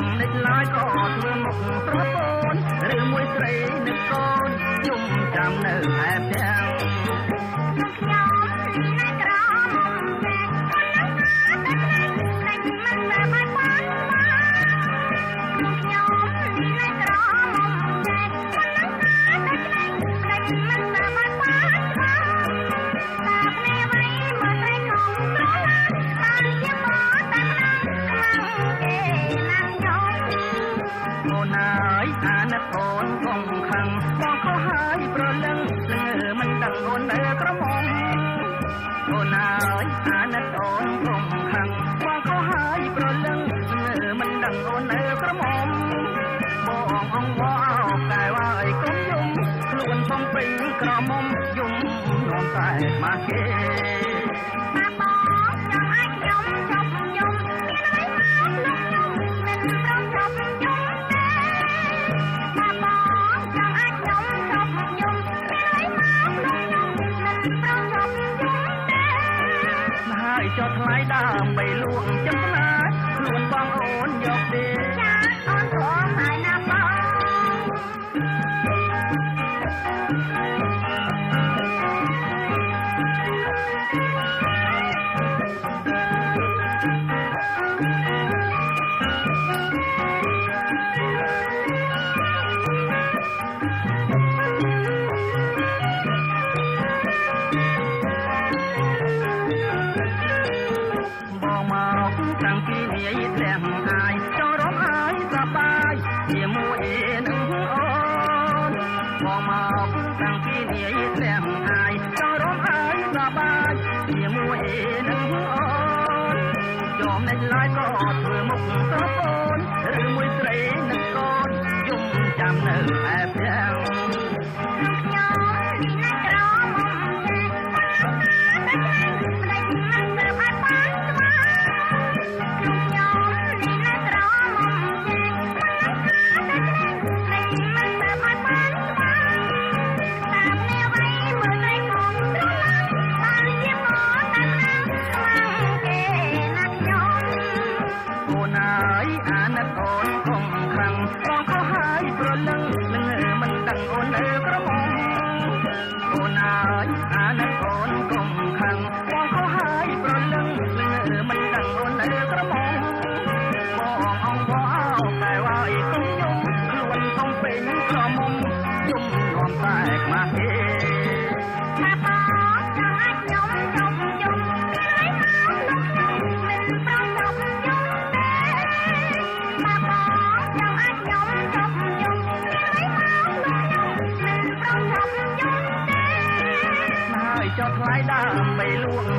និចឡើយក៏ធ្វើមុខស្រពូនឬមួយស្រីនឹកកូនយំចាំនៅឯផ្ទះខ្ញុំនៅក្រមុំពេកគាត់នឹងតែមិនមិនតែបានបានខ្ញុំនៅក្រមុំពេកគាត់នឹងតែមិនតែបានបានតាគ្នាໄວមើលតែក្នុងស្រឡាបានជាបងតែណាស់គេណាស់ខ្ញុំអូនហើយអាណិតអូនកុំខឹងបងខុសហើយប្រលឹងមិនដឹងអូននៅក្រមុំអូនហើយអាណិតអូនកុំខឹងបងខុសហើយប្រលឹងមិនដឹងអូននៅក្រមុំបងអងវ៉ាតែว่าអីកុំយំខ្លួនបំពេញក្រមុំយំនាំតែមកគេចុះថ្លៃដើម្បីលួងចិត្តស្នេហ៍ខ្លួនបងអូនយកទេចាអូនព្រមហើយណាបងតាំងពីនាយធ្លាក់អាយចង់រំអាយសប្បាយជាមួយនឹងអូនបងមកតាំងពីនាយធ្លាក់អាយចង់រំអាយសប្បាយជាមួយនឹងអូនយកនេះឡើយក៏ធ្វើមុខស្រពូនឬមួយស្រីនឹងកូនយំចាំនៅឯផ្ទះអាណិតអូនកុំខឹងបងខុសហើយប្រលឹងមិនដឹងអូននៅក្រមុំអូនហើយអាណិតអូនកុំខឹងបងខុសហើយប្រលឹងមិនដឹងអូននៅក្រមុំបងអងវ៉ាតែว่าអីកុំយំខ្លួនសំពេញក្រមុំយំនាំតែខ្មាស់គេថាបងចង់ឲ្យខ្ញុំជុំយំពេលមកលោកខ្ញុំមិនប្រំជុំយំចុះថ្លៃដើម្បីលួង